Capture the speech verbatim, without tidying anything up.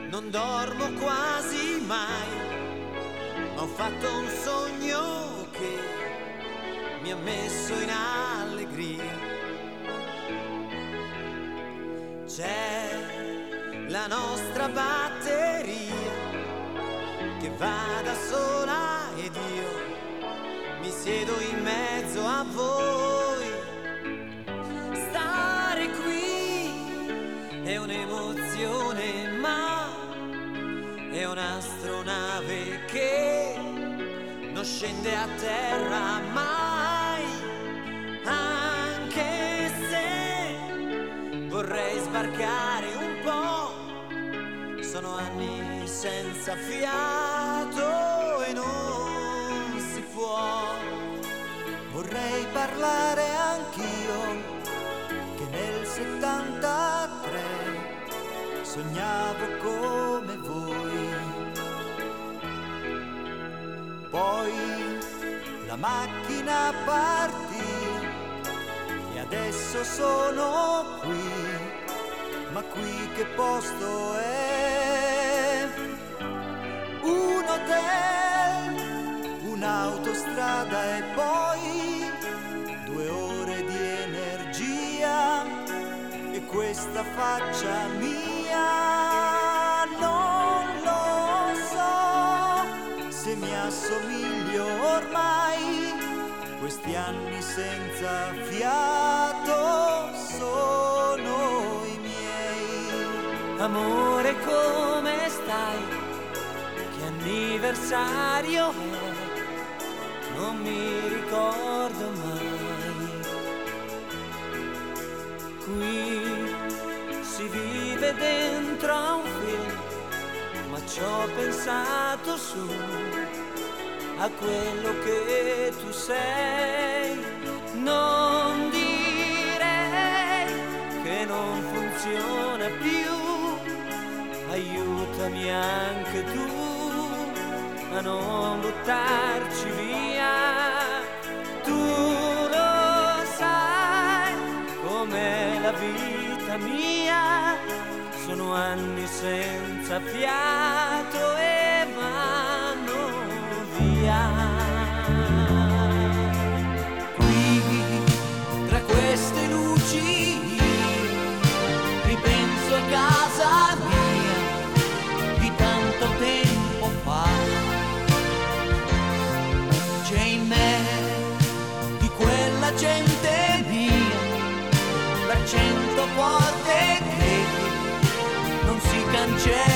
non dormo quasi mai, ho fatto un sogno che mi ha messo in allegria. C'è la nostra batteria che va da sola ed io mi siedo in mezzo a voi. Stare qui è un'emozione, ma è un'astronave che non scende a terra mai, anche se vorrei sbarcare un po'. Sono anni senza fiato e non si può. Vorrei parlare anch'io che nel settantatré sognavo come voi. Poi la macchina partì e adesso sono qui. Ma qui che posto è? Un hotel, un'autostrada e poi due ore di energia e questa faccia mia. Non lo so se mi assomiglio ormai, questi anni senza fiato sono i miei. Amore, come stai? Che anniversario è? Non mi ricordo mai. Qui si vive dentro a un film, ma ci ho pensato su a quello che tu sei. Non direi che non funziona più, aiutami anche tu a non buttarci via. Tu lo sai com'è la vita mia, sono anni senza fiato e vanno via. Qui tra queste luci ripenso a casa mia di tanto tempo fa. C'è in me di quella gente mia per cento volte che non si cancella